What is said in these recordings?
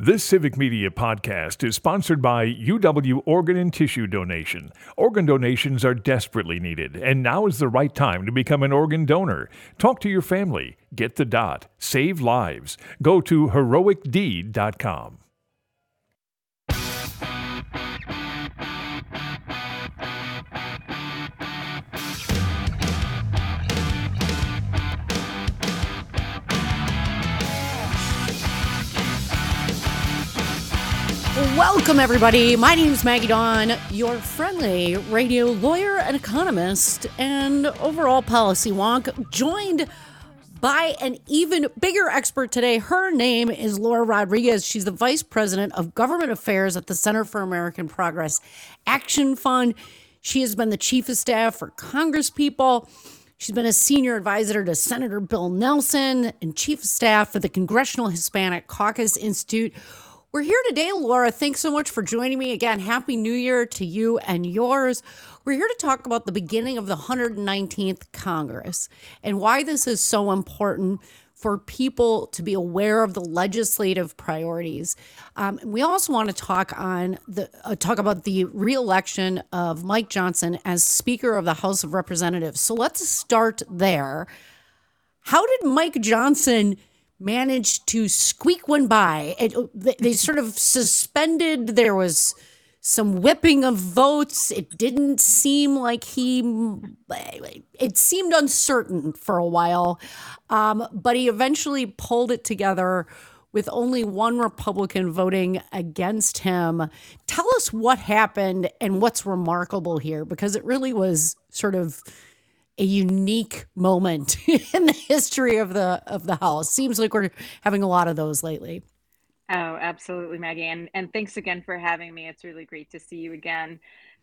This Civic Media podcast is sponsored by UW Organ and Tissue Donation. Organ donations are desperately needed, and now is the right time to become an organ donor. Talk to your family. Get the dot. Save lives. Go to heroicdeed.com. Welcome, everybody. My name is Maggie Dawn, your friendly radio lawyer and economist and overall policy wonk, joined by an even bigger expert today. Her name is Laura Rodriguez. She's the Vice President of Government Affairs at the Center for American Progress Action Fund. She has been the Chief of Staff for Congresspeople. She's been a senior advisor to Senator Bill Nelson and Chief of Staff for the Congressional Hispanic Caucus Institute. We're here today, Laura. Thanks so much for joining me again. Happy New Year to you and yours. We're here to talk about the beginning of the 119th Congress and why this is so important for people to be aware of the legislative priorities. We also want to talk about the re-election of Mike Johnson as Speaker of the House of Representatives. So let's start there. How did Mike Johnson managed to squeak one by? They sort of suspended. There was some whipping of votes. It didn't seem like it seemed uncertain for a while, but he eventually pulled it together with only one Republican voting against him. Tell us what happened and what's remarkable here, because it really was sort of a unique moment in the history of the House. Seems like we're having a lot of those lately. Oh, absolutely, Maggie. And thanks again for having me. It's really great to see you again.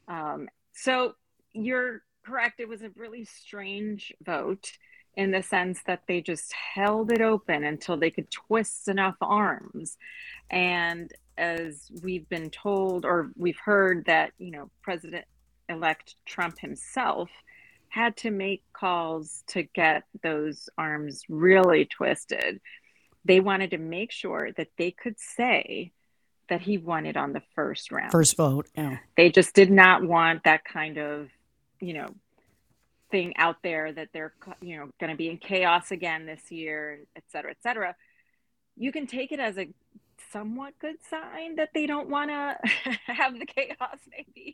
So you're correct. It was a really strange vote in the sense that they just held it open until they could twist enough arms. And as we've been told, or we've heard that, President-elect Trump himself had to make calls to get those arms really twisted. They wanted to make sure that they could say that he won it on the first round. First vote, yeah. They just did not want that kind of, thing out there that they're, going to be in chaos again this year, et cetera, et cetera. You can take it as a somewhat good sign that they don't want to have the chaos, maybe.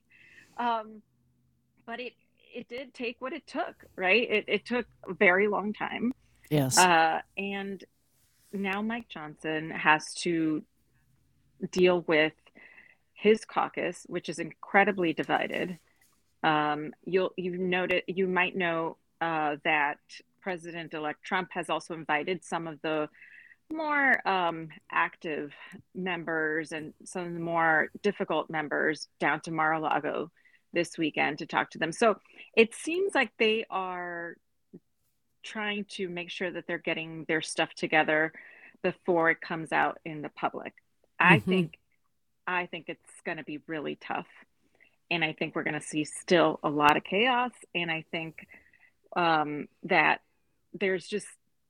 But it did take what it took, right? It took a very long time. Yes. And now Mike Johnson has to deal with his caucus, which is incredibly divided. You might know that President-elect Trump has also invited some of the more active members and some of the more difficult members down to Mar-a-Lago this weekend to talk to them. So it seems like they are trying to make sure that they're getting their stuff together before it comes out in the public. I think it's going to be really tough. And I think we're going to see still a lot of chaos. And I think that there's just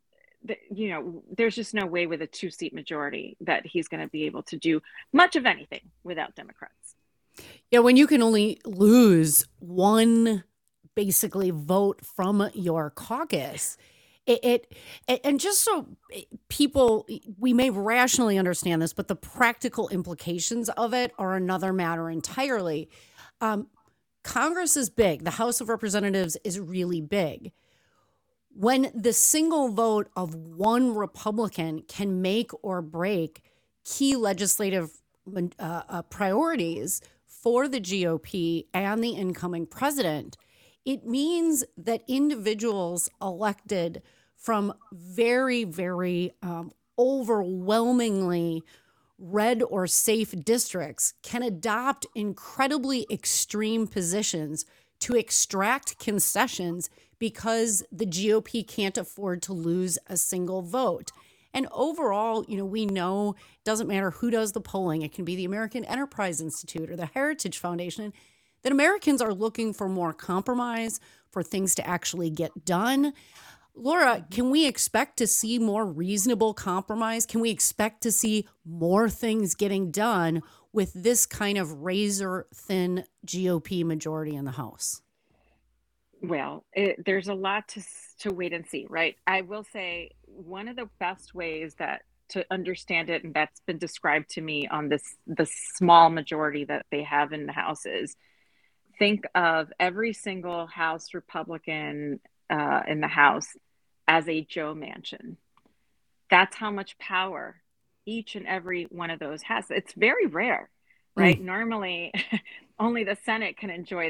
no way with a 2-seat majority that he's going to be able to do much of anything without Democrats. Yeah, when you can only lose one basically vote from your caucus, and just so people, we may rationally understand this, but the practical implications of it are another matter entirely. Congress is big. The House of Representatives is really big. When the single vote of one Republican can make or break key legislative priorities for the GOP and the incoming president, it means that individuals elected from very, very overwhelmingly red or safe districts can adopt incredibly extreme positions to extract concessions because the GOP can't afford to lose a single vote. And overall, we know it doesn't matter who does the polling. It can be the American Enterprise Institute or the Heritage Foundation, that Americans are looking for more compromise, for things to actually get done. Laura, can we expect to see more reasonable compromise? Can we expect to see more things getting done with this kind of razor thin GOP majority in the House? Well, there's a lot to wait and see, right? I will say one of the best ways that to understand it, and that's been described to me on the small majority that they have in the House is think of every single House Republican in the House as a Joe Manchin. That's how much power each and every one of those has. It's very rare, right? Normally, only the Senate can enjoy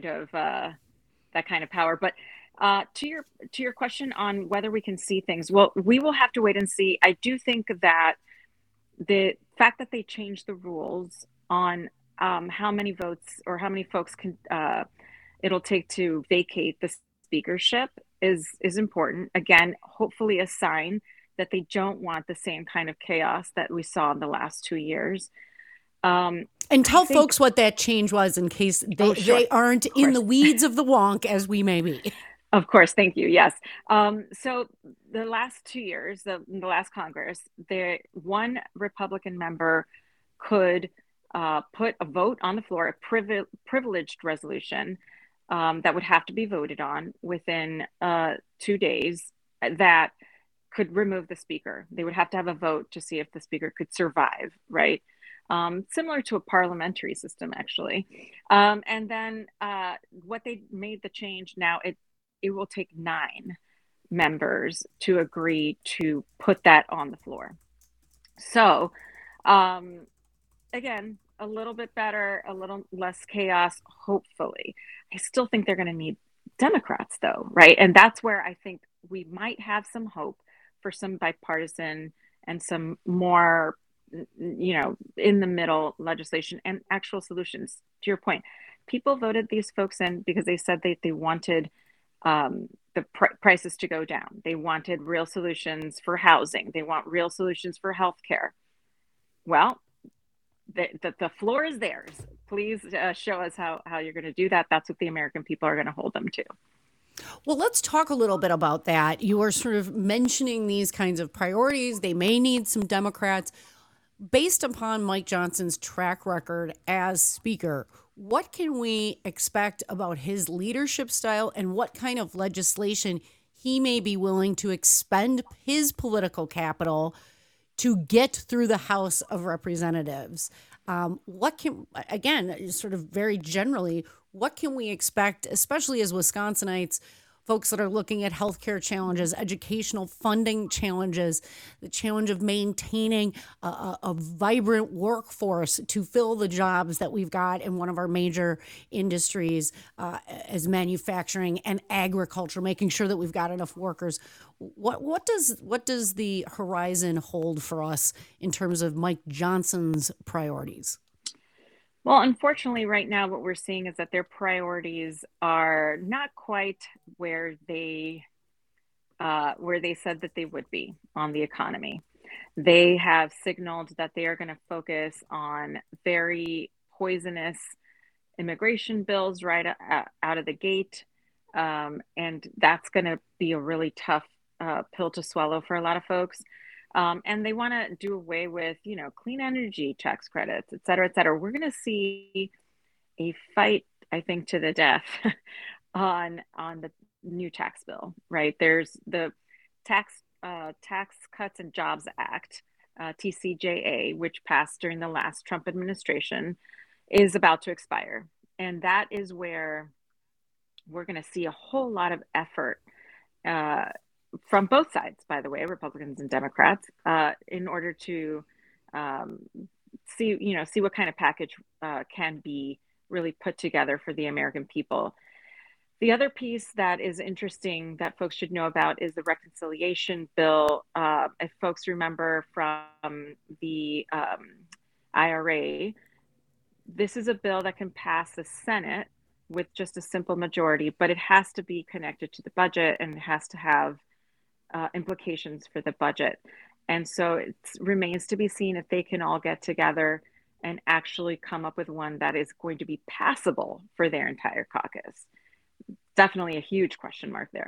that kind of power. But to your question on whether we can see things, well, we will have to wait and see. I do think that the fact that they changed the rules on how many votes or how many folks can it'll take to vacate the speakership is important. Again, hopefully a sign that they don't want the same kind of chaos that we saw in the last 2 years. And tell folks what that change was in case they aren't in the weeds of the wonk as we may be. Of course. Thank you. Yes. So the last 2 years, the last Congress, one Republican member could put a vote on the floor, a privileged resolution that would have to be voted on within 2 days that could remove the speaker. They would have to have a vote to see if the speaker could survive, right? Similar to a parliamentary system, actually. And then what they made the change now, it will take 9 members to agree to put that on the floor. So, again, a little bit better, a little less chaos, hopefully. I still think they're going to need Democrats, though, right? And that's where I think we might have some hope for some bipartisan and some more, in the middle legislation and actual solutions. To your point, people voted these folks in because they said they wanted the prices to go down. They wanted real solutions for housing. They want real solutions for healthcare. Well, the floor is theirs. Please show us how you're going to do that. That's what the American people are going to hold them to. Well, let's talk a little bit about that. You are sort of mentioning these kinds of priorities. They may need some Democrats. Based upon Mike Johnson's track record as Speaker, what can we expect about his leadership style and what kind of legislation he may be willing to expend his political capital to get through the House of Representatives? Sort of very generally, what can we expect, especially as Wisconsinites, folks that are looking at healthcare challenges, educational funding challenges, the challenge of maintaining a vibrant workforce to fill the jobs that we've got in one of our major industries as manufacturing and agriculture, making sure that we've got enough workers. What does the horizon hold for us in terms of Mike Johnson's priorities? Well, unfortunately, right now, what we're seeing is that their priorities are not quite where they said that they would be on the economy. They have signaled that they are going to focus on very poisonous immigration bills right out of the gate, and that's going to be a really tough pill to swallow for a lot of folks. And they want to do away with, clean energy tax credits, et cetera, et cetera. We're going to see a fight, I think, to the death on the new tax bill, right? There's the Tax Cuts and Jobs Act, TCJA, which passed during the last Trump administration, is about to expire. And that is where we're going to see a whole lot of effort from both sides, by the way, Republicans and Democrats, in order to see what kind of package can be really put together for the American people. The other piece that is interesting that folks should know about is the reconciliation bill. If folks remember from the IRA, this is a bill that can pass the Senate with just a simple majority, but it has to be connected to the budget and it has to have implications for the budget. And so it remains to be seen if they can all get together and actually come up with one that is going to be passable for their entire caucus. Definitely a huge question mark there.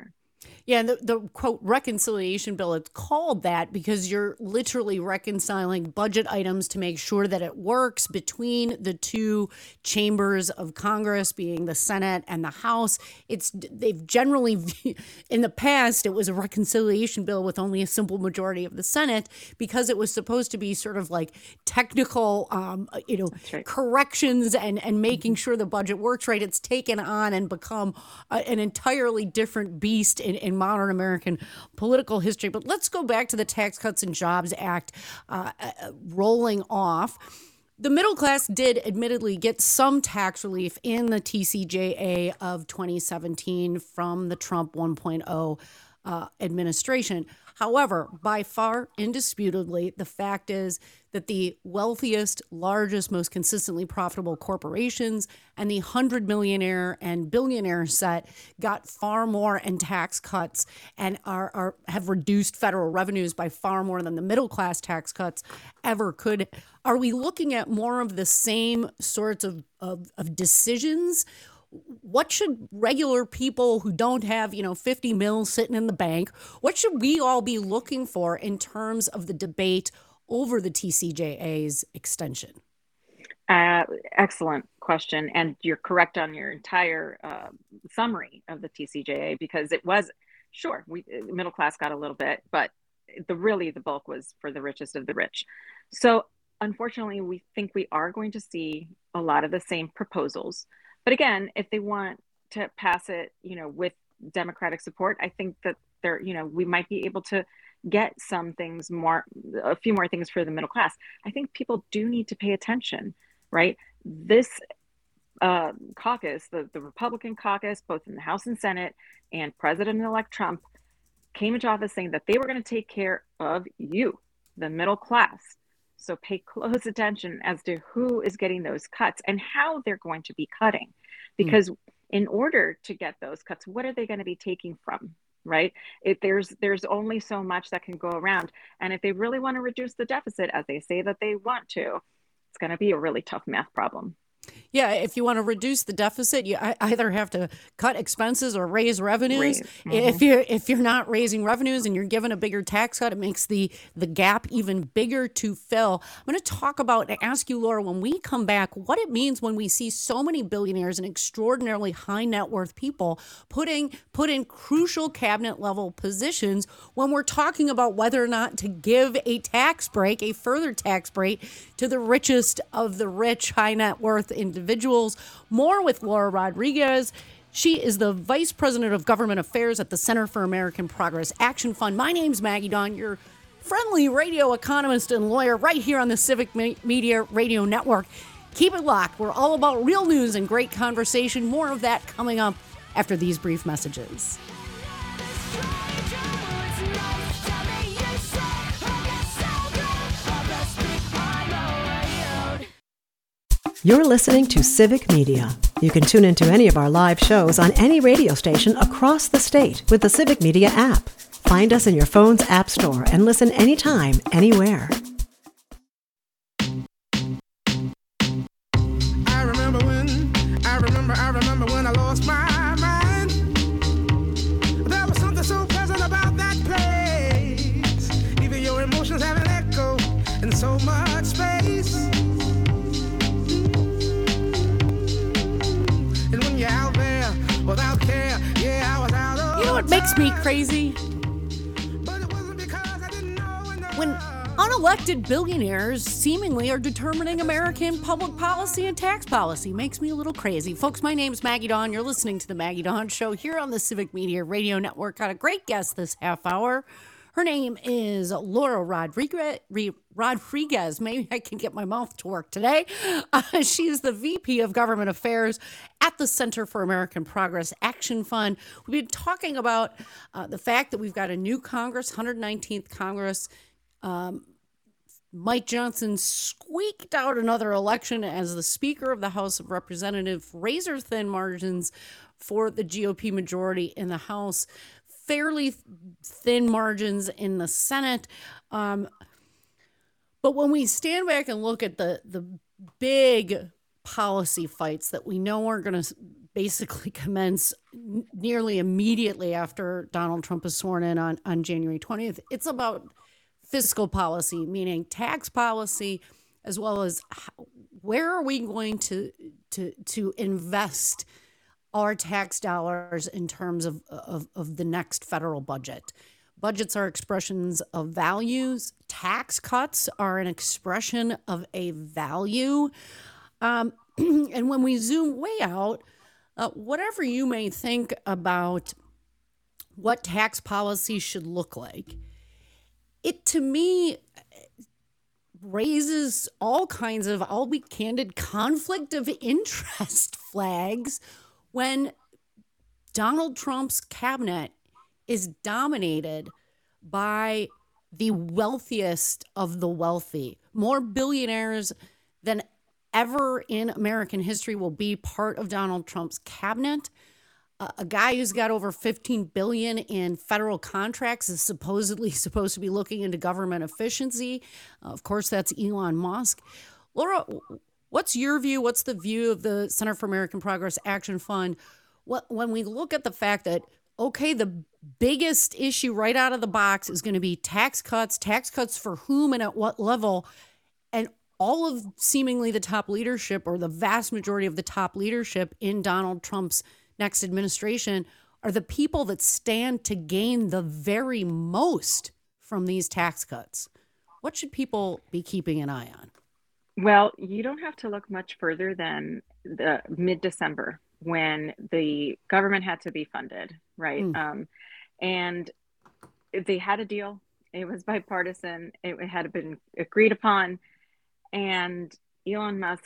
Yeah, and the quote reconciliation bill, it's called that because you're literally reconciling budget items to make sure that it works between the two chambers of Congress, being the Senate and the House. They've generally, in the past, it was a reconciliation bill with only a simple majority of the Senate because it was supposed to be sort of like technical, right. corrections and making sure the budget works right. It's taken on and become an entirely different beast in modern American political history. But let's go back to the Tax Cuts and Jobs Act rolling off. The middle class did admittedly get some tax relief in the TCJA of 2017 from the Trump 1.0 administration. However, by far, indisputably, the fact is that the wealthiest, largest, most consistently profitable corporations and the 100 millionaire and billionaire set got far more in tax cuts and have reduced federal revenues by far more than the middle class tax cuts ever could. Are we looking at more of the same sorts of decisions? What should regular people who don't have, 50 mil sitting in the bank, what should we all be looking for in terms of the debate over the TCJA's extension? Excellent question. And you're correct on your entire summary of the TCJA, because it was, sure, middle class got a little bit, but the bulk was for the richest of the rich. So unfortunately, we think we are going to see a lot of the same proposals. But again, if they want to pass it, with Democratic support, I think that we might be able to get a few more things for the middle class. I think people do need to pay attention, right? This caucus, the Republican caucus, both in the House and Senate, and President-elect Trump came into office saying that they were going to take care of you, the middle class. So pay close attention as to who is getting those cuts and how they're going to be cutting. Because in order to get those cuts, what are they going to be taking from, right? There's only so much that can go around. And if they really want to reduce the deficit, as they say that they want to, it's going to be a really tough math problem. Yeah, if you want to reduce the deficit, you either have to cut expenses or raise revenues. If you're not raising revenues and you're given a bigger tax cut, it makes the gap even bigger to fill. I'm going to ask you, Laura, when we come back, what it means when we see so many billionaires and extraordinarily high net worth people put in crucial cabinet level positions when we're talking about whether or not to give a further tax break to the richest of the rich, high net worth individuals. More with Laura Rodriguez. She is the Vice President of Government Affairs at the Center for American Progress Action Fund. My name's Maggie Dawn, your friendly radio economist and lawyer right here on the Civic Media Radio Network. Keep it locked. We're all about real news and great conversation. More of that coming up after these brief messages. You're listening to Civic Media. You can tune into any of our live shows on any radio station across the state with the Civic Media app. Find us in your phone's app store and listen anytime, anywhere. I remember when I lost my mind. There was something so pleasant about that place. Even your emotions have an echo in so much space. And when you're out there without care, yeah, I was out of You know what makes me crazy? But it wasn't because I didn't know enough. When unelected billionaires seemingly are determining American public policy and tax policy. Makes me a little crazy. Folks, my name's Maggie Dawn. You're listening to The Maggie Dawn Show here on the Civic Media Radio Network. Got a great guest this half hour. Her name is Laura Rodriguez. Maybe I can get my mouth to work today. She's the VP of Government Affairs at the Center for American Progress Action Fund. We've been talking about the fact that we've got a new Congress, 119th Congress. Mike Johnson squeaked out another election as the Speaker of the House of Representatives, razor-thin margins for the GOP majority in the House. Fairly thin margins in the Senate. But when we stand back and look at the big policy fights that we know are going to basically commence nearly immediately after Donald Trump is sworn in on January 20th. It's about fiscal policy, meaning tax policy, as well as where are we going to invest our tax dollars in terms of the next federal budget. Budgets are expressions of values. Tax cuts are an expression of a value. And when we zoom way out, whatever you may think about what tax policy should look like, it to me raises all kinds of, I'll be candid, conflict of interest flags when Donald Trump's cabinet is dominated by the wealthiest of the wealthy. More billionaires than ever in American history will be part of Donald Trump's cabinet. A guy who's got over $15 billion in federal contracts is supposedly supposed to be looking into government efficiency. Of course, that's Elon Musk. Laura, what's your view? What's the view of the Center for American Progress Action Fund? When we look at the fact that, okay, the biggest issue right out of the box is going to be tax cuts for whom and at what level, and all of seemingly the top leadership, or the vast majority of the top leadership in Donald Trump's next administration, are the people that stand to gain the very most from these tax cuts. What should people be keeping an eye on? Well, you don't have to look much further than the mid-December when the government had to be funded, right? And they had a deal. It was bipartisan. It had been agreed upon. And Elon Musk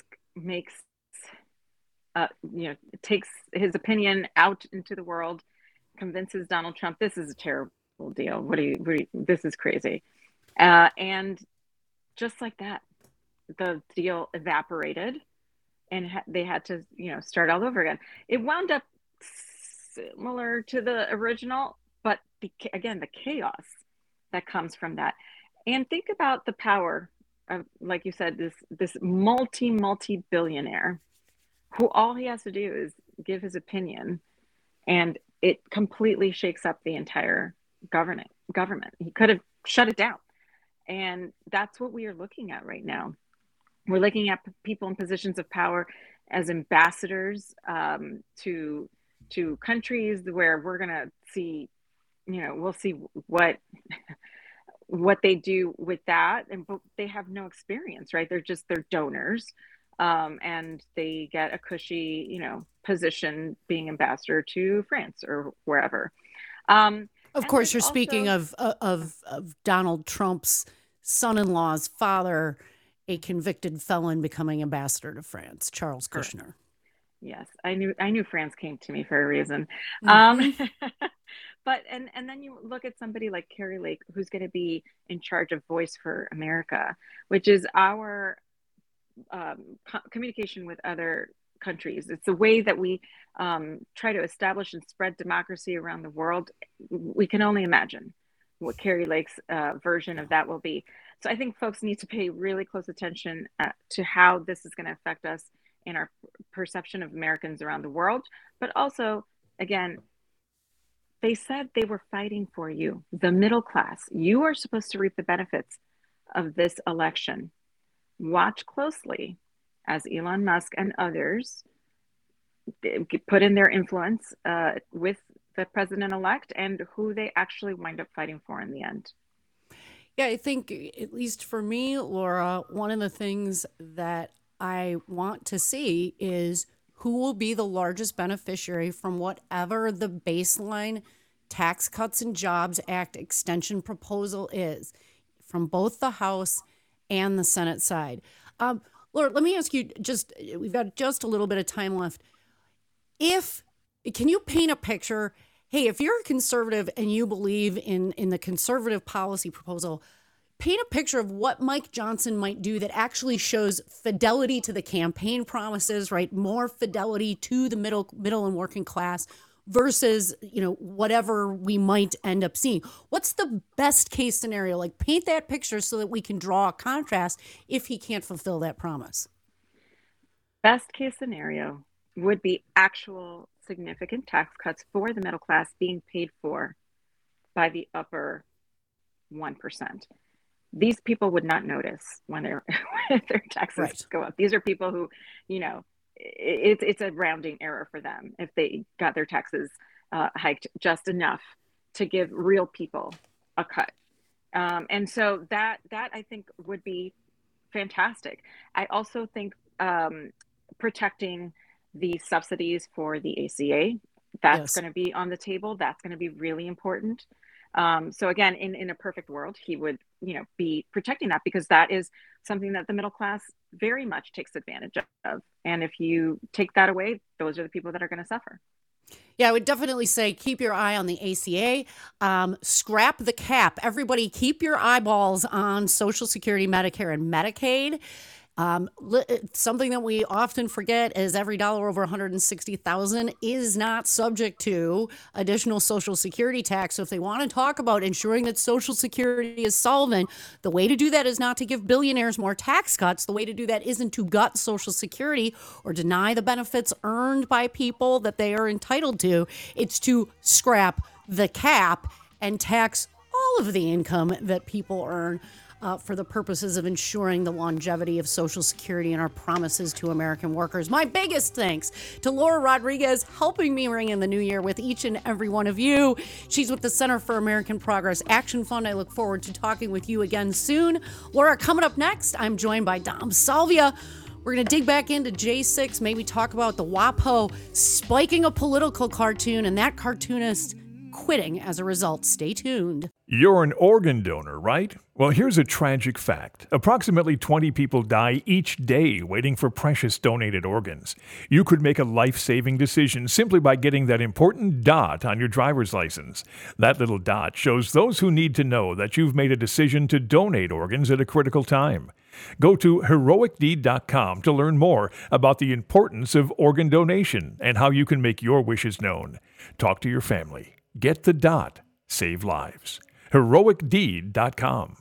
takes his opinion out into the world, convinces Donald Trump, this is a terrible deal. This is crazy. And just like that, the deal evaporated and they had to, start all over again. It wound up similar to the original, but again, the chaos that comes from that. And think about the power of, like you said, this multi-billionaire who all he has to do is give his opinion, and it completely shakes up the entire government. He could have shut it down. And that's what we are looking at right now. We're looking at people in positions of power as ambassadors to countries where we're going to see, we'll see what they do with that. But they have no experience, right? They're donors. And they get a cushy, position being ambassador to France or wherever. Of course, you're speaking of Donald Trump's son-in-law's father, a convicted felon, becoming ambassador to France, Charles Kushner. Yes, I knew France came to me for a reason. But and then you look at somebody like Kari Lake, who's going to be in charge of Voice for America, which is our communication with other countries. It's the way that we try to establish and spread democracy around the world. We can only imagine what Kari Lake's version of that will be. So I think folks need to pay really close attention to how this is going to affect us in our perception of Americans around the world. But also, again, they said they were fighting for you, the middle class. You are supposed to reap the benefits of this election. Watch closely as Elon Musk and others put in their influence with the president-elect and who they actually wind up fighting for in the end. Yeah, I think, at least for me, Laura, one of the things that I want to see is who will be the largest beneficiary from whatever the baseline Tax Cuts and Jobs Act extension proposal is, from both the House and the Senate side. Laura, let me ask you, we've got just a little bit of time left. Can you paint a picture? Hey, if you're a conservative and you believe in the conservative policy proposal, paint a picture of what Mike Johnson might do that actually shows fidelity to the campaign promises, right? More fidelity to the middle and working class versus, whatever we might end up seeing. What's the best case scenario? Like, paint that picture so that we can draw a contrast if he can't fulfill that promise. Best case scenario would be actual significant tax cuts for the middle class being paid for by the upper 1%. These people would not notice when their taxes go up. These are people who, it's a rounding error for them if they got their taxes hiked just enough to give real people a cut. And so that I think would be fantastic. I also think protecting the subsidies for the ACA, that's going to be on the table. That's going to be really important. So again, in a perfect world, he would, be protecting that, because that is something that the middle class very much takes advantage of. And if you take that away, those are the people that are going to suffer. Yeah, I would definitely say keep your eye on the ACA, scrap the cap. Everybody keep your eyeballs on Social Security, Medicare, and Medicaid. Something that we often forget is every dollar over $160,000 is not subject to additional Social Security tax. So if they want to talk about ensuring that Social Security is solvent, the way to do that is not to give billionaires more tax cuts. The way to do that isn't to gut Social Security or deny the benefits earned by people that they are entitled to. It's to scrap the cap and tax all of the income that people earn. For the purposes of ensuring the longevity of Social Security and our promises to American workers. My biggest thanks to Laura Rodriguez, helping me ring in the new year with each and every one of you. She's with the Center for American Progress Action Fund. I look forward to talking with you again soon. Laura, coming up next, I'm joined by Dom Salvia. We're going to dig back into J6, maybe talk about the WAPO spiking a political cartoon and that cartoonist quitting as a result. Stay tuned. You're an organ donor, right? Well, here's a tragic fact. Approximately 20 people die each day waiting for precious donated organs. You could make a life-saving decision simply by getting that important dot on your driver's license. That little dot shows those who need to know that you've made a decision to donate organs at a critical time. Go to heroicdeed.com to learn more about the importance of organ donation and how you can make your wishes known. Talk to your family. Get the dot. Save lives. heroicdeed.com.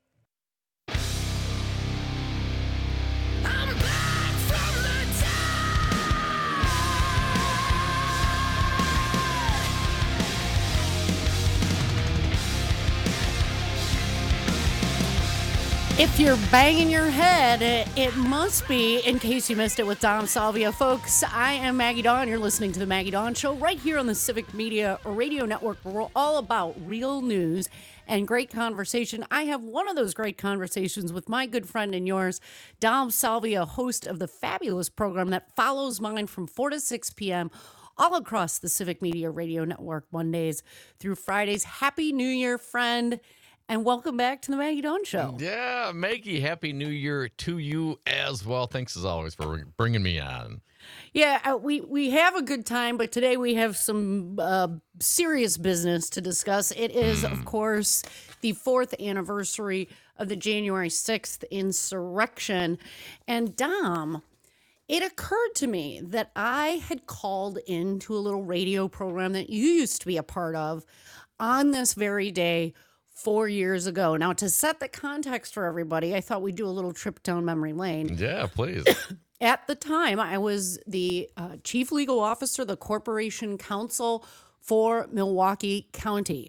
If you're banging your head, it must be, in case you missed it, with Dom Salvia. Folks, I am Maggie Dawn. You're listening to The Maggie Dawn Show right here on the Civic Media Radio Network. We're all about real news and great conversation. I have one of those great conversations with my good friend and yours, Dom Salvia, host of the fabulous program that follows mine from 4 to 6 p.m. all across the Civic Media Radio Network, Mondays through Fridays. Happy New Year, friend. And welcome back to the Maggie Dawn Show. Yeah, Maggie, Happy New Year to you as well. Thanks as always for bringing me on. Yeah, we have a good time, but today we have some serious business to discuss. It is, of course, the 4th anniversary of the January 6th insurrection. And Dom, it occurred to me that I had called into a little radio program that you used to be a part of on this very day 4 years ago. Now, to set the context for everybody, I thought we'd do a little trip down memory lane. Yeah, please. At the time, I was the chief legal officer, the corporation counsel for Milwaukee County.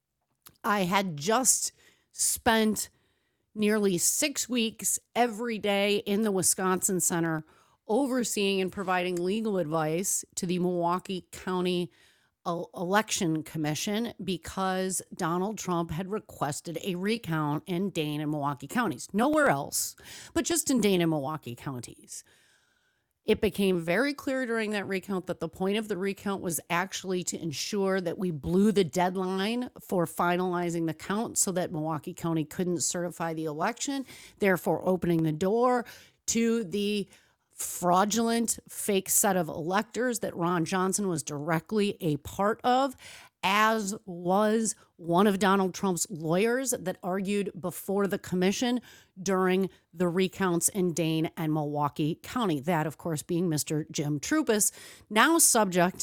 I had just spent nearly 6 weeks every day in the Wisconsin Center overseeing and providing legal advice to the Milwaukee County Election Commission because Donald Trump had requested a recount in Dane and Milwaukee counties. Nowhere else, but just in Dane and Milwaukee counties. It became very clear during that recount that the point of the recount was actually to ensure that we blew the deadline for finalizing the count so that Milwaukee County couldn't certify the election, therefore opening the door to the fraudulent fake set of electors that Ron Johnson was directly a part of, as was one of Donald Trump's lawyers that argued before the commission during the recounts in Dane and Milwaukee County. That, of course, being Mr. Jim Troupis, now subject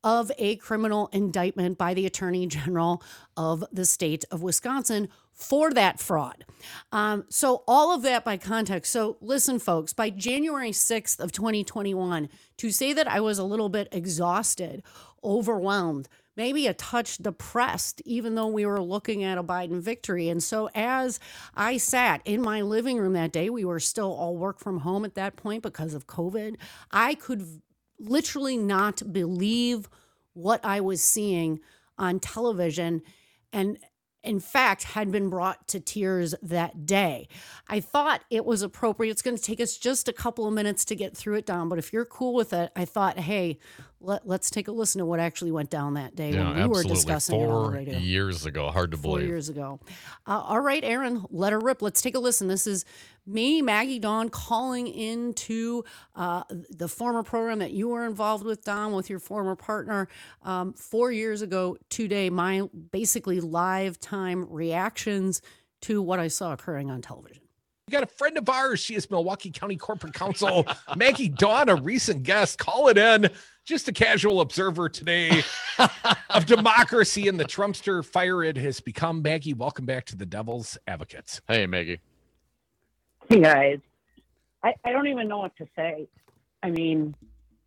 of a criminal indictment by the Attorney General of the state of Wisconsin for that fraud. So all of that by context. So listen, folks, by January 6th of 2021, to say that I was a little bit exhausted, overwhelmed, maybe a touch depressed, even though we were looking at a Biden victory. And so as I sat in my living room that day, we were still all work from home at that point because of COVID. I could literally not believe what I was seeing on television, and in fact, had been brought to tears that day. I thought it was appropriate. It's going to take us just a couple of minutes to get through it, Don, but if you're cool with it, I thought, hey, let's take a listen to what actually went down that day when we were discussing it on the radio. 4 years ago. Hard to believe. 4 years ago. All right, Aaron, let her rip. Let's take a listen. This is me, Maggie Dawn, calling into the former program that you were involved with, Don, with your former partner 4 years ago today. My basically live time reactions to what I saw occurring on television. We got a friend of ours. She is Milwaukee County Corporate Counsel, Maggie Dawn, a recent guest. Call it in. Just a casual observer today of democracy and the Trumpster fire it has become. Maggie, welcome back to the Devil's Advocates. Hey, Maggie. Hey, guys. I don't even know what to say. I mean,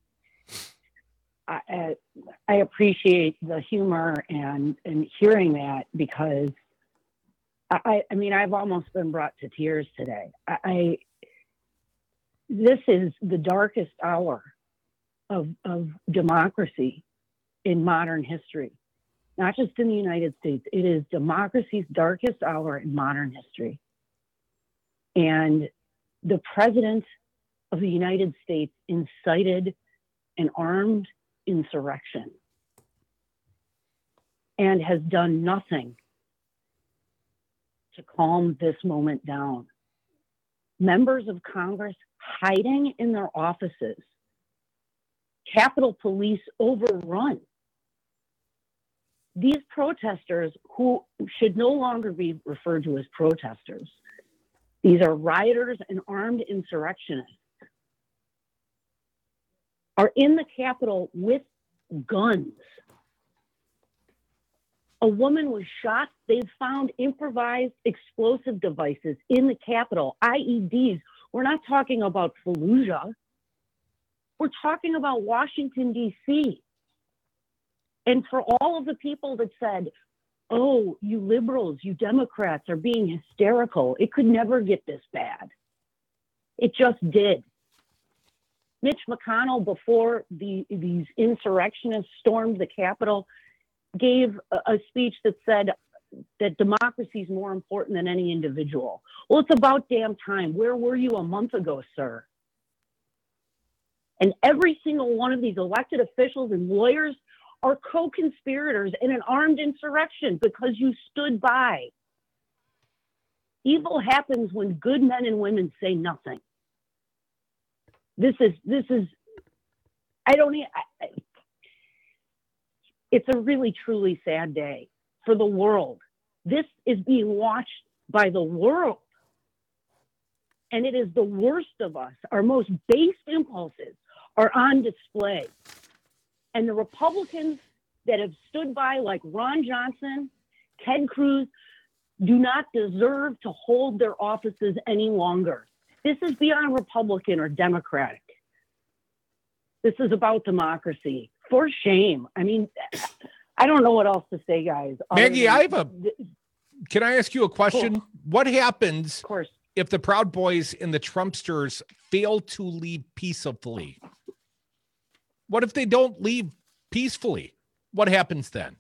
I appreciate the humor and hearing that, because I mean, I've almost been brought to tears today. This is the darkest hour of democracy in modern history, not just in the United States. It is democracy's darkest hour in modern history. And the president of the United States incited an armed insurrection and has done nothing to calm this moment down. Members of Congress hiding in their offices, Capitol Police overrun. These protesters, who should no longer be referred to as protesters, these are rioters and armed insurrectionists, are in the Capitol with guns. A woman was shot. They've found improvised explosive devices in the Capitol, IEDs. We're not talking about Fallujah. We're talking about Washington, D.C. And for all of the people that said, oh, you liberals, you Democrats are being hysterical, it could never get this bad. It just did. Mitch McConnell, before these insurrectionists stormed the Capitol, gave a speech that said that democracy is more important than any individual. Well, it's about damn time. Where were you a month ago, sir? And every single one of these elected officials and lawyers are co-conspirators in an armed insurrection because you stood by. Evil happens when good men and women say nothing. This is it's a really, truly sad day for the world. This is being watched by the world. And it is the worst of us. Our most base impulses are on display. And the Republicans that have stood by, like Ron Johnson, Ted Cruz, do not deserve to hold their offices any longer. This is beyond Republican or Democratic. This is about democracy. For shame. I mean, I don't know what else to say, guys. Maggie, can I ask you a question? Cool. What happens Of course. if the Proud Boys and the Trumpsters fail to leave peacefully? What if they don't leave peacefully? What happens then?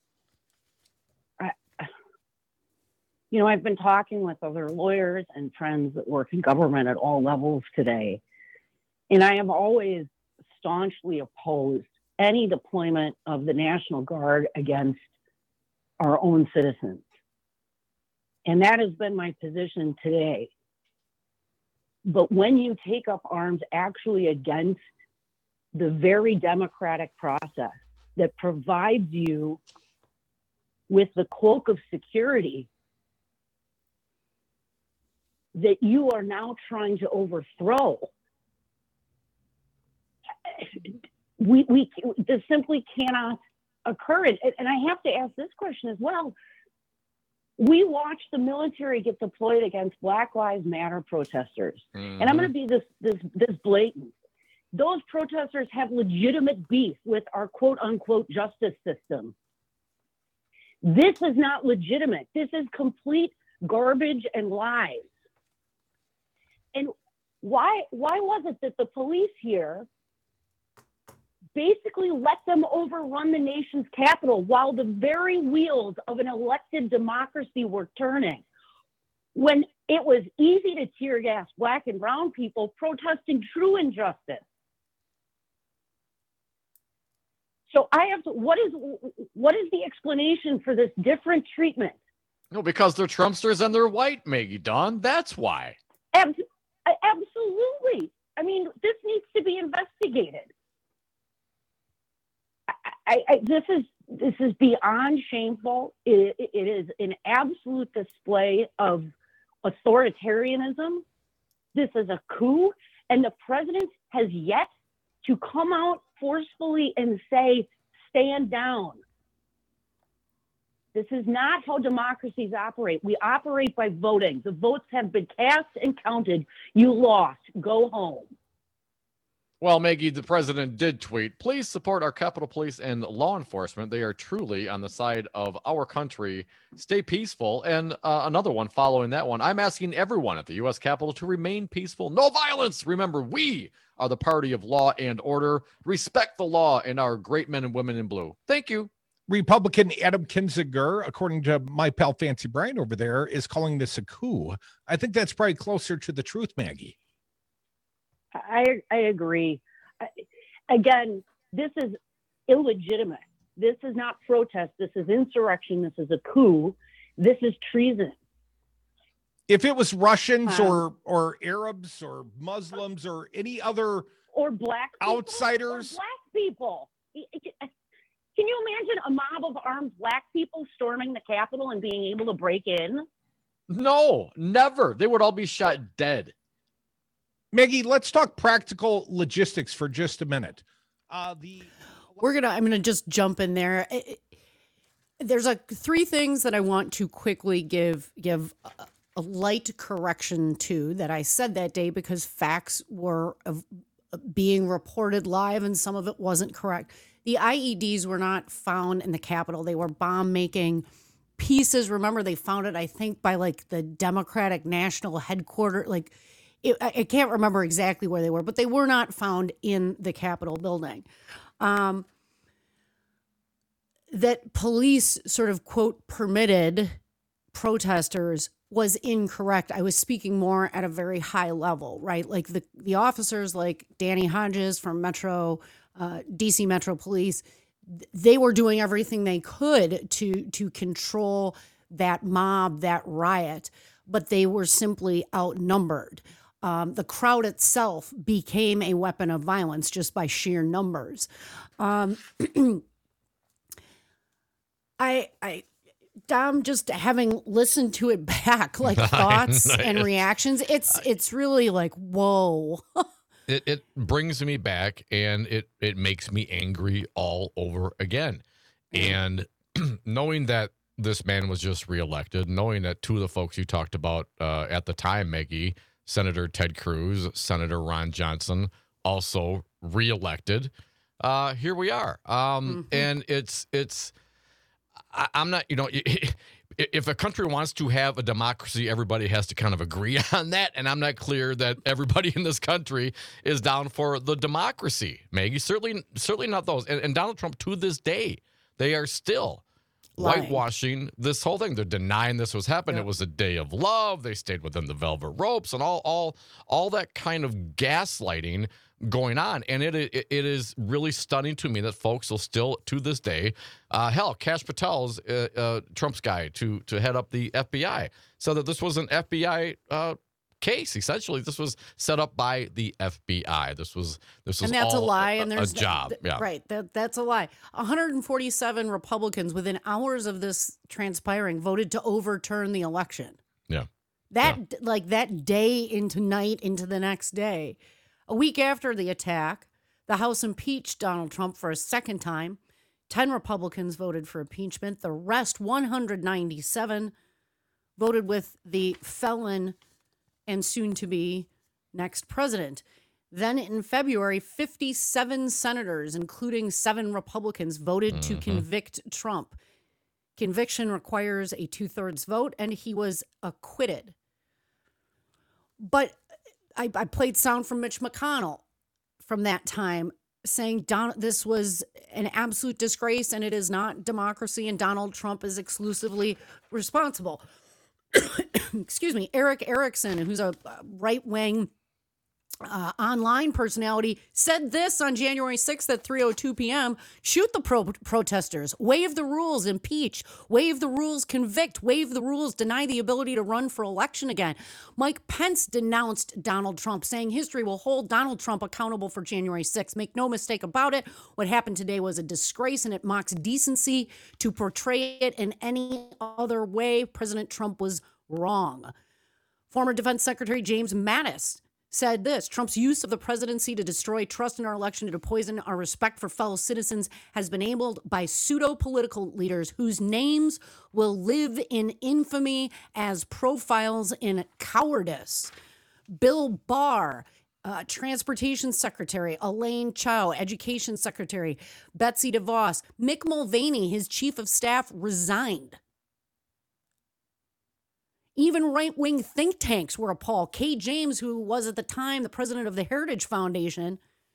I've been talking with other lawyers and friends that work in government at all levels today, and I have always staunchly opposed any deployment of the National Guard against our own citizens. And that has been my position today. But when you take up arms actually against the very democratic process that provides you with the cloak of security that you are now trying to overthrow, this simply cannot occur. And I have to ask this question as well. We watched the military get deployed against Black Lives Matter protesters. And I'm going to be this blatant. Those protesters have legitimate beef with our quote unquote justice system. This is not legitimate. This is complete garbage and lies. And why was it that the police here basically let them overrun the nation's capital while the very wheels of an elected democracy were turning? When it was easy to tear gas Black and brown people protesting true injustice. So what is the explanation for this different treatment? No, because they're Trumpsters and they're white, Maggie Dawn. That's why. Absolutely. I mean, this needs to be investigated. This is beyond shameful. It is an absolute display of authoritarianism. This is a coup, and the president has yet to come out forcefully and say, stand down. This is not how democracies operate. We operate by voting. The votes have been cast and counted. You lost. Go home. Well, Maggie, the president did tweet, please support our Capitol Police and law enforcement. They are truly on the side of our country. Stay peaceful. And another one following that one, I'm asking everyone at the U.S. Capitol to remain peaceful. No violence. Remember, we are the party of law and order. Respect the law and our great men and women in blue. Thank you. Republican Adam Kinzinger, according to my pal Fancy Brian over there, is calling this a coup. I think that's probably closer to the truth, Maggie. I agree. Again, this is illegitimate. This is not protest. This is insurrection. This is a coup. This is treason. If it was Russians or Arabs or Muslims or any other or black people, outsiders, or black people. Can you imagine a mob of armed black people storming the Capitol and being able to break in? No, never. They would all be shot dead. Maggie, let's talk practical logistics for just a minute. I'm gonna just jump in there. There's three things that I want to quickly give a light correction to that I said that day because facts were being reported live and some of it wasn't correct. The IEDs were not found in the Capitol. They were bomb-making pieces. Remember, they found it, I think, by the Democratic National Headquarters. I can't remember exactly where they were, but they were not found in the Capitol building. That police sort of, quote, permitted protesters was incorrect. I was speaking more at a very high level, right? Like the officers like Danny Hodges from DC Metro Police, they were doing everything they could to control that mob, that riot, but they were simply outnumbered. The crowd itself became a weapon of violence just by sheer numbers. Dom, just having listened to it back, thoughts and reactions, it's really whoa. It brings me back and it makes me angry all over again. And knowing that this man was just reelected, knowing that two of the folks you talked about at the time, Maggie, Senator Ted Cruz, Senator Ron Johnson, also reelected. Here we are. And I'm not, if a country wants to have a democracy, everybody has to kind of agree on that. And I'm not clear that everybody in this country is down for the democracy, Maggie. Certainly not those. And Donald Trump, to this day, they are still whitewashing this whole thing. They're denying this was happening. Yep. It was a day of love. They stayed within the velvet ropes and all that kind of gaslighting going on. And it is really stunning to me that folks will still, to this day, Kash Patel's Trump's guy to head up the FBI, so that this was an FBI case. Essentially, this was set up by the FBI. This was and that's all a lie. And there's a job. Yeah. Right. That's a lie. 147 Republicans within hours of this transpiring voted to overturn the election. Yeah. That day into night into the next day. A week after the attack, The House impeached Donald Trump for a second time. 10 Republicans voted for impeachment. The rest, 197, voted with the felon and soon-to-be next president. Then in February, 57 senators, including 7 Republicans, voted to convict Trump. Conviction requires a 2/3 vote, and he was acquitted. But I played sound from Mitch McConnell from that time saying this was an absolute disgrace and it is not democracy and Donald Trump is exclusively responsible. Excuse me. Eric Erickson, who's a right-wing online personality, said this on January 6th at 3:02 p.m. Shoot the protesters, waive the rules, impeach, waive the rules, convict, waive the rules, deny the ability to run for election again. Mike Pence denounced Donald Trump, saying history will hold Donald Trump accountable for January 6th. Make no mistake about it. What happened today was a disgrace and it mocks decency. To portray it in any other way, President Trump was wrong. Former Defense Secretary James Mattis said this: Trump's use of the presidency to destroy trust in our election and to poison our respect for fellow citizens has been enabled by pseudo-political leaders whose names will live in infamy as profiles in cowardice. Bill Barr, Transportation Secretary, Elaine Chao, Education Secretary, Betsy DeVos, Mick Mulvaney, his chief of staff, resigned. Even right-wing think tanks were appalled. Kay James, who was at the time the president of the Heritage Foundation,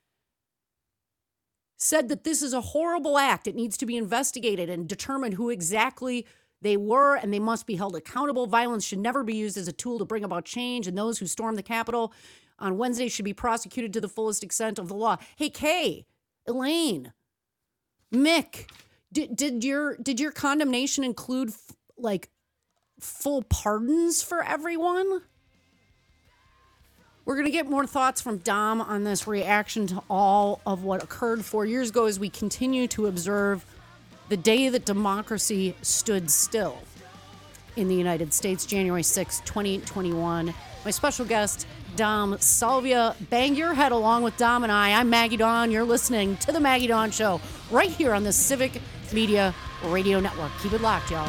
said that this is a horrible act. It needs to be investigated and determined who exactly they were, and they must be held accountable. Violence should never be used as a tool to bring about change, and those who stormed the Capitol on Wednesday should be prosecuted to the fullest extent of the law. Hey, Kay, Elaine, Mick, did your condemnation include full pardons for everyone? We're going to get more thoughts from Dom on this reaction to all of what occurred 4 years ago as we continue to observe the day that democracy stood still in the United States, January 6, 2021. My special guest, Dom Salvia. Bang your head along with Dom and I. I'm Maggie Dawn. You're listening to The Maggie Dawn Show right here on the Civic Media Radio Network. Keep it locked, y'all.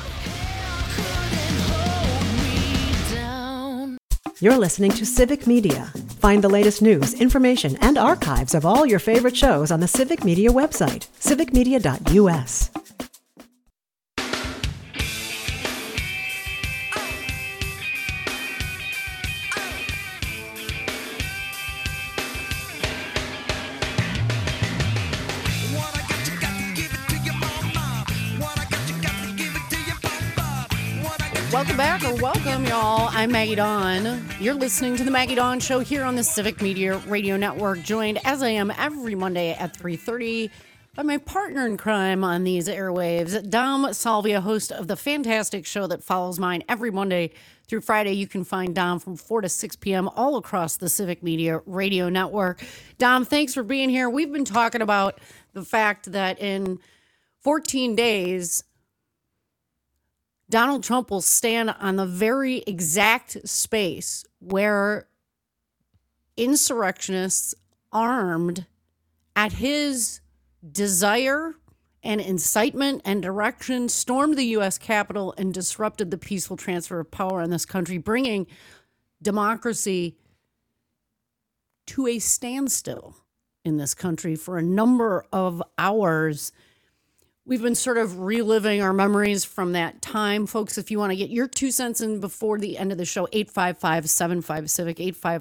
You're listening to Civic Media. Find the latest news, information, and archives of all your favorite shows on the Civic Media website, civicmedia.us. Welcome back, or welcome, y'all. I'm Maggie Dawn. You're listening to The Maggie Dawn Show here on the Civic Media Radio Network, joined as I am every Monday at 3:30 by my partner in crime on these airwaves, Dom Salvia, host of the fantastic show that follows mine every Monday through Friday. You can find Dom from 4 to 6 p.m. all across the Civic Media Radio Network. Dom, thanks for being here. We've been talking about the fact that in 14 days, Donald Trump will stand on the very exact space where insurrectionists armed at his desire and incitement and direction stormed the U.S. Capitol and disrupted the peaceful transfer of power in this country, bringing democracy to a standstill in this country for a number of hours. We've been sort of reliving our memories from that time. Folks, if you want to get your 2 cents in before the end of the show, 855-75-CIVIC,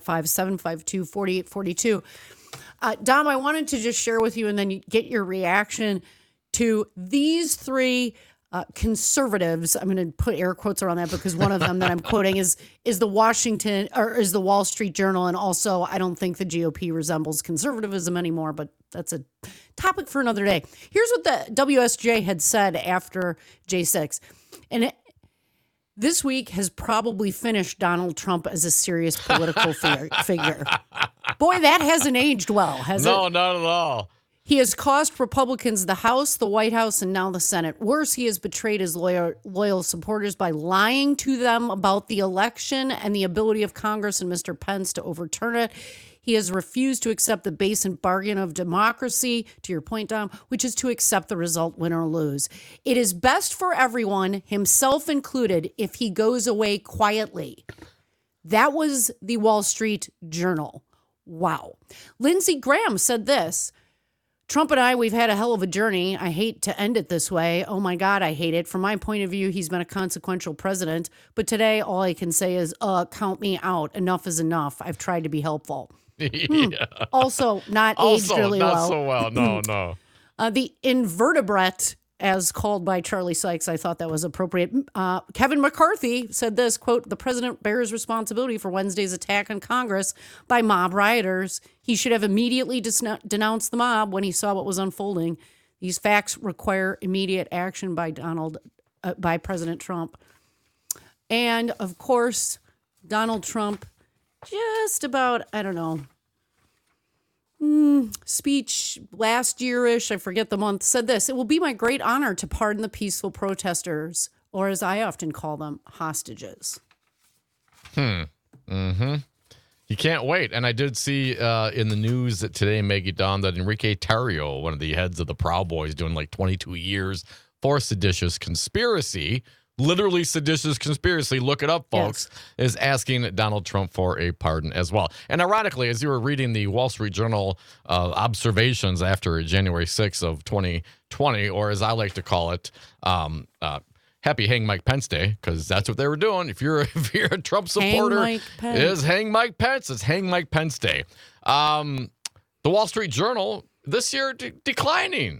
855-752-4842. Dom, I wanted to just share with you and then get your reaction to these three conservatives. I'm going to put air quotes around that because one of them that I'm quoting is the Wall Street Journal. And also, I don't think the GOP resembles conservatism anymore, but that's a topic for another day. Here's what the WSJ had said after J6. And this week has probably finished Donald Trump as a serious political figure. Boy, that hasn't aged well, has it? No, not at all. He has cost Republicans the House, the White House, and now the Senate. Worse, he has betrayed his loyal supporters by lying to them about the election and the ability of Congress and Mr. Pence to overturn it. He has refused to accept the base and bargain of democracy, to your point, Dom, which is to accept the result, win or lose. It is best for everyone, himself included, if he goes away quietly. That was the Wall Street Journal. Wow. Lindsey Graham said this. Trump and I, we've had a hell of a journey. I hate to end it this way. Oh my God, I hate it. From my point of view, he's been a consequential president. But today, all I can say is, count me out. Enough is enough. I've tried to be helpful. Yeah. Also, not aged really not well. so well. No. The invertebrate, as called by Charlie Sykes, I thought that was appropriate. Kevin McCarthy said this, quote, the president bears responsibility for Wednesday's attack on Congress by mob rioters. He should have immediately denounced the mob when he saw what was unfolding. These facts require immediate action by President Trump. And of course, Donald Trump, just about, I don't know, speech last year-ish, I forget the month, said this: it will be my great honor to pardon the peaceful protesters, or as I often call them, hostages. You can't wait. And I did see in the news that today, Maggie Dawn, that Enrique Tarrio, one of the heads of the Proud Boys, doing like 22 years for seditious conspiracy, literally seditious conspiracy, look it up, folks, is asking Donald Trump for a pardon as well. And ironically, as you were reading the Wall Street Journal observations after January 6th of 2020, or as I like to call it, Happy Hang Mike Pence Day, because that's what they were doing. If you're a Trump supporter, it is Hang Mike Pence. It's Hang Mike Pence Day. The Wall Street Journal this year declining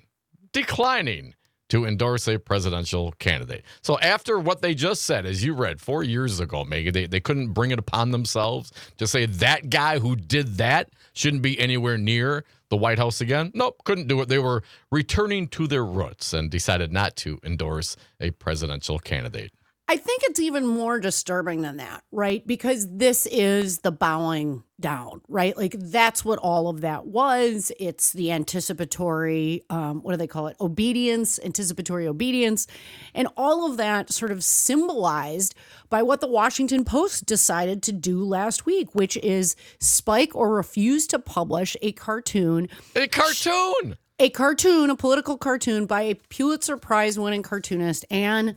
to endorse a presidential candidate. So after what they just said, as you read 4 years ago, Megan, they couldn't bring it upon themselves to say that guy who did that shouldn't be anywhere near the White House again. Nope, couldn't do it. They were returning to their roots and decided not to endorse a presidential candidate. I think it's even more disturbing than that, right? Because this is the bowing down, right? Like that's what all of that was. It's the anticipatory, what do they call it? Anticipatory obedience. And all of that sort of symbolized by what the Washington Post decided to do last week, which is spike or refuse to publish a cartoon. A cartoon! A political cartoon by a Pulitzer Prize winning cartoonist, Ann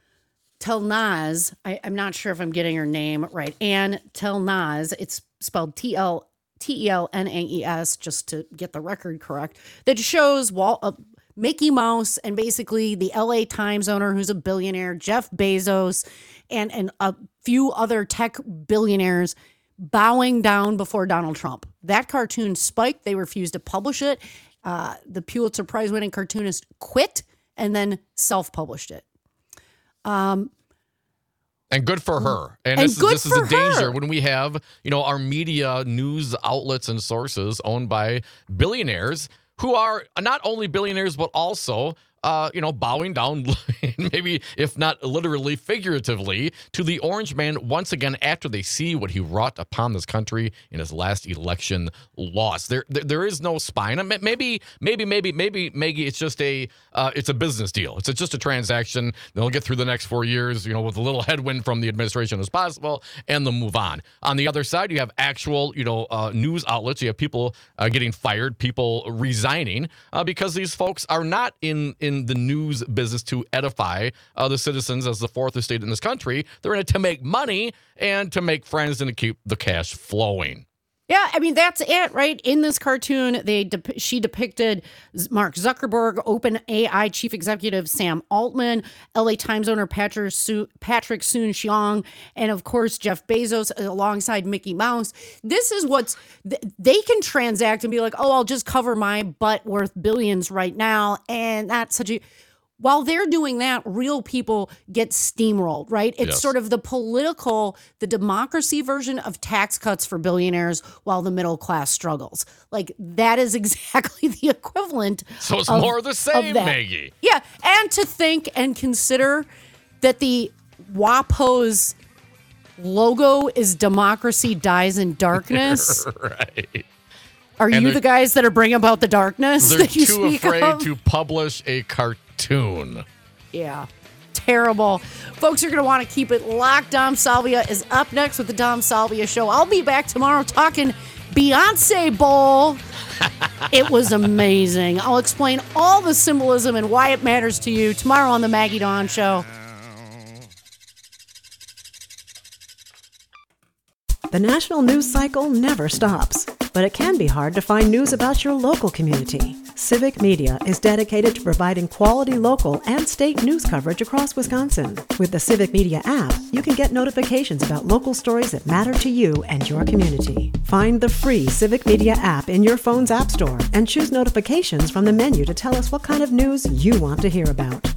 Telnaz. I'm not sure if I'm getting her name right. Ann Telnaz. It's spelled Telnaes, just to get the record correct. That shows Mickey Mouse and basically the LA Times owner, who's a billionaire, Jeff Bezos, and a few other tech billionaires bowing down before Donald Trump. That cartoon spiked. They refused to publish it. The Pulitzer Prize winning cartoonist quit and then self-published it. And good for her. And this is a danger when we have, our media news outlets and sources owned by billionaires who are not only billionaires, but also, bowing down, maybe if not literally, figuratively, to the orange man once again after they see what he wrought upon this country in his last election loss. There is no spine. Maybe, Maggie, it's just it's a business deal. It's just a transaction. They'll get through the next 4 years, with a little headwind from the administration as possible, and they'll move on. On the other side, you have actual, news outlets. You have people getting fired, people resigning because these folks are not in the news business to edify the citizens as the fourth estate in this country. They're in it to make money and to make friends and to keep the cash flowing. Yeah, I mean, that's it, right? In this cartoon, she depicted Mark Zuckerberg, OpenAI chief executive Sam Altman, LA Times owner Patrick Soon-Shiong, and of course, Jeff Bezos alongside Mickey Mouse. This is they can transact and be like, oh, I'll just cover my butt worth billions right now. And that's while they're doing that, real people get steamrolled, right? It's sort of the democracy version of tax cuts for billionaires while the middle class struggles. Like that is exactly the equivalent. So it's more of the same, Maggie. Yeah. And to think and consider that the WAPO's logo is democracy dies in darkness. Right. Are you the guys that are bringing about the darkness? They're that you too speak afraid of? to publish a cartoon. Yeah. Terrible. Folks are going to want to keep it locked. Dom Salvia is up next with the Dom Salvia Show. I'll be back tomorrow talking Beyonce Bowl. It was amazing. I'll explain all the symbolism and why it matters to you tomorrow on the Maggie Dawn Show. The national news cycle never stops, but it can be hard to find news about your local community. Civic Media is dedicated to providing quality local and state news coverage across Wisconsin. With the Civic Media app, you can get notifications about local stories that matter to you and your community. Find the free Civic Media app in your phone's app store and choose notifications from the menu to tell us what kind of news you want to hear about.